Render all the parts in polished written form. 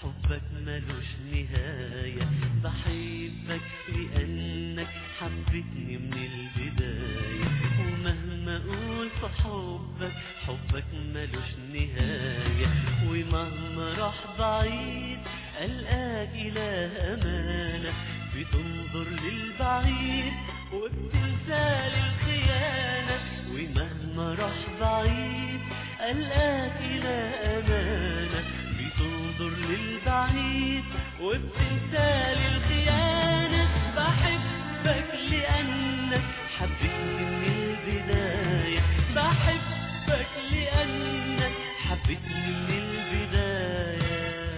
حبك ملوش نهاية، بحبك لأنك حبتني من البداية، ومهما أقول في حبك ملوش نهاية، ومهما راح بعيد ألقاك إله أمانة، بتنظر للبعيد وبتنسى للخيانة، ومهما راح بعيد ألقاك إله أمانة، بتنظر للبعيد وبتنسى للخيانة، بحبك لأنك حبتني من البداية، بحبك لأنك حبتني من البداية.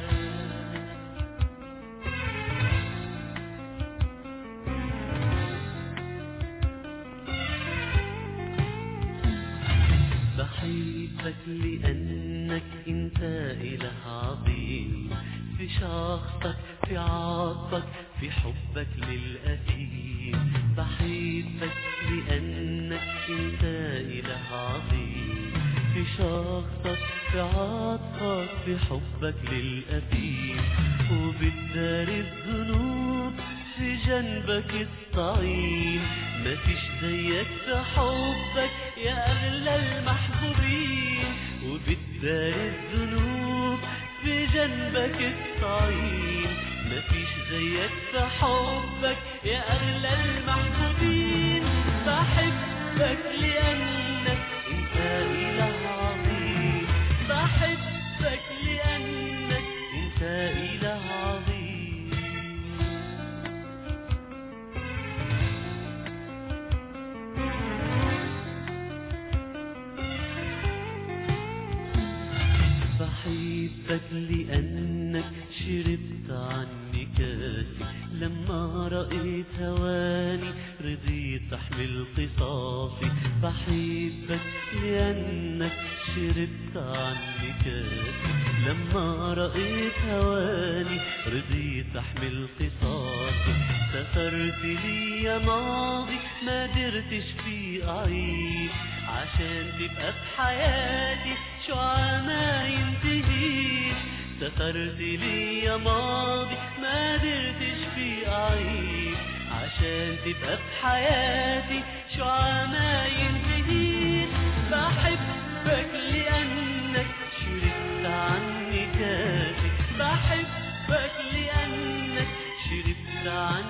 بحبك لأنك انت إله عظيم، في شخصك في عطفك في حبك للأثيم، بحبك لأنك انت إله عظيم، في شخصك في عطفك في حبك للأثيم، وبتدار الذنوب في جنبك الطعيم، مفيش زيك في حبك يا أغلى المحبوبين، وبتدار الذنوب في جنبك الطعيم، مفيش زيك في حبك يا أغلى المحبوبين، بحبك لأنك انت إله عظيم، بحبك لأنك انت إله عظيم. بحبك لأنك شربت عني كاسي، لما رأيت هواني رضيت تحمل قصاصي، بحبك لأنك شربت عني كاسي، لما رأيت هواني رضيت تحمل قصاصي، سترت لي يا ماضي ما قدرتش فيه أعيش، عشان تبقى في حياتي شعاع ما ينتهيش، سترت لي يا ماضي ما قدرتش فيه أعيش، عشان تبقى في حياتي شعاع ما ينتهيش، بحبك لأنك شربت عني كاسي، بحبك لأنك شربت عني